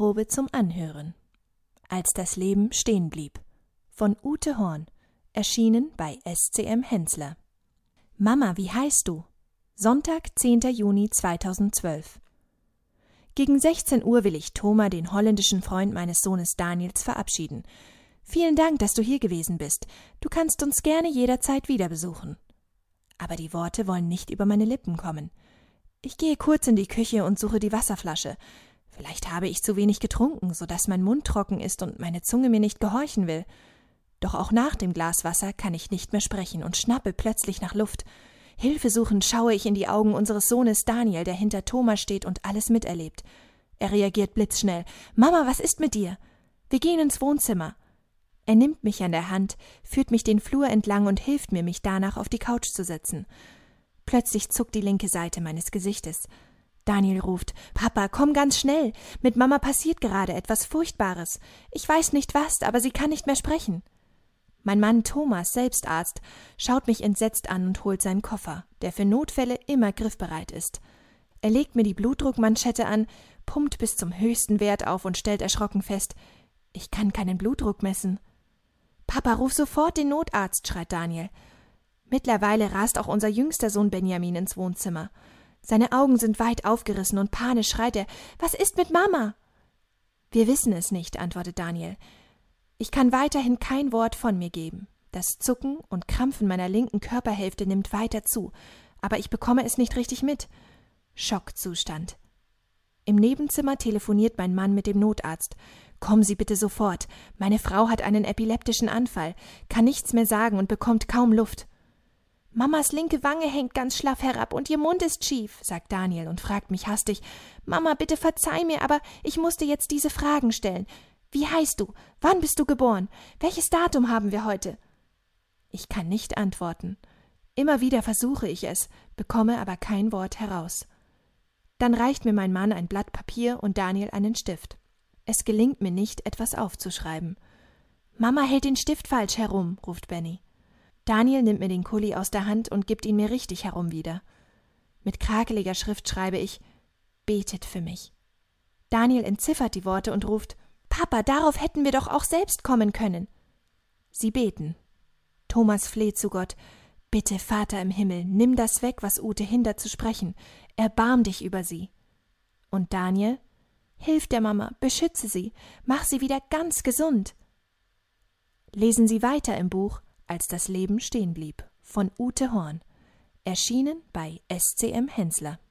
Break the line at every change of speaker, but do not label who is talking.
Hörprobe zum Anhören. Als das Leben stehen blieb. Von Ute Horn. Erschienen bei SCM Hensler. Mama, wie heißt du? Sonntag, 10. Juni 2012. Gegen 16 Uhr will ich Thomas, den holländischen Freund meines Sohnes Daniels, verabschieden. Vielen Dank, dass du hier gewesen bist. Du kannst uns gerne jederzeit wieder besuchen. Aber die Worte wollen nicht über meine Lippen kommen. Ich gehe kurz in die Küche und suche die Wasserflasche. Vielleicht habe ich zu wenig getrunken, sodass mein Mund trocken ist und meine Zunge mir nicht gehorchen will. Doch auch nach dem Glas Wasser kann ich nicht mehr sprechen und schnappe plötzlich nach Luft. Hilfesuchend schaue ich in die Augen unseres Sohnes Daniel, der hinter Thomas steht und alles miterlebt. Er reagiert blitzschnell. »Mama, was ist mit dir?« Wir gehen ins Wohnzimmer. Er nimmt mich an der Hand, führt mich den Flur entlang und hilft mir, mich danach auf die Couch zu setzen. Plötzlich zuckt die linke Seite meines Gesichtes. Daniel ruft, »Papa, komm ganz schnell! Mit Mama passiert gerade etwas Furchtbares. Ich weiß nicht was, aber sie kann nicht mehr sprechen.« Mein Mann Thomas, selbst Arzt, schaut mich entsetzt an und holt seinen Koffer, der für Notfälle immer griffbereit ist. Er legt mir die Blutdruckmanschette an, pumpt bis zum höchsten Wert auf und stellt erschrocken fest, ich kann keinen Blutdruck messen. »Papa, ruf sofort den Notarzt«, schreit Daniel. Mittlerweile rast auch unser jüngster Sohn Benjamin ins Wohnzimmer. Seine Augen sind weit aufgerissen und panisch schreit er, »Was ist mit Mama?« »Wir wissen es nicht«, antwortet Daniel. Ich kann weiterhin kein Wort von mir geben. Das Zucken und Krampfen meiner linken Körperhälfte nimmt weiter zu, aber ich bekomme es nicht richtig mit. Schockzustand. Im Nebenzimmer telefoniert mein Mann mit dem Notarzt. »Kommen Sie bitte sofort. Meine Frau hat einen epileptischen Anfall, kann nichts mehr sagen und bekommt kaum Luft.« »Mamas linke Wange hängt ganz schlaff herab und ihr Mund ist schief«, sagt Daniel und fragt mich hastig, »Mama, bitte verzeih mir, aber ich musste jetzt diese Fragen stellen. Wie heißt du? Wann bist du geboren? Welches Datum haben wir heute?« Ich kann nicht antworten. Immer wieder versuche ich es, bekomme aber kein Wort heraus. Dann reicht mir mein Mann ein Blatt Papier und Daniel einen Stift. Es gelingt mir nicht, etwas aufzuschreiben. »Mama hält den Stift falsch herum«, ruft Benny. Daniel nimmt mir den Kuli aus der Hand und gibt ihn mir richtig herum wieder. Mit krakeliger Schrift schreibe ich, »Betet für mich«. Daniel entziffert die Worte und ruft, »Papa, darauf hätten wir doch auch selbst kommen können.« Sie beten. Thomas fleht zu Gott, »Bitte, Vater im Himmel, nimm das weg, was Ute hindert zu sprechen. Erbarm dich über sie.« Und Daniel, »Hilf der Mama, beschütze sie, mach sie wieder ganz gesund.« Lesen Sie weiter im Buch »Als das Leben stehen blieb« von Ute Horn. Erschienen bei SCM Hensler.